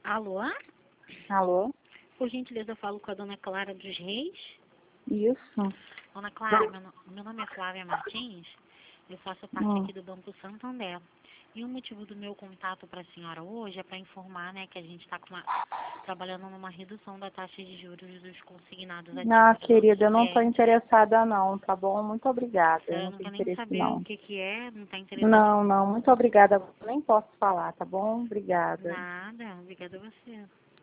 Alô? Alô? Por gentileza, eu falo com a dona Clara dos Reis. Isso. Dona Clara, meu nome é Flávia Martins. Eu faço parte aqui do Banco Santander. E o motivo do meu contato para a senhora hoje é para informar, né, que a gente está trabalhando numa redução da taxa de juros dos consignados Ah, ativos dos querida, nossos eu não estou clientes. interessada não, tá bom? Muito obrigada. A Eu senhora não não tenho quer nem interesse saber o não. que é, não está interessada Não, muito obrigada. Nem posso falar, tá bom? em Obrigada. nada. Obrigada a você.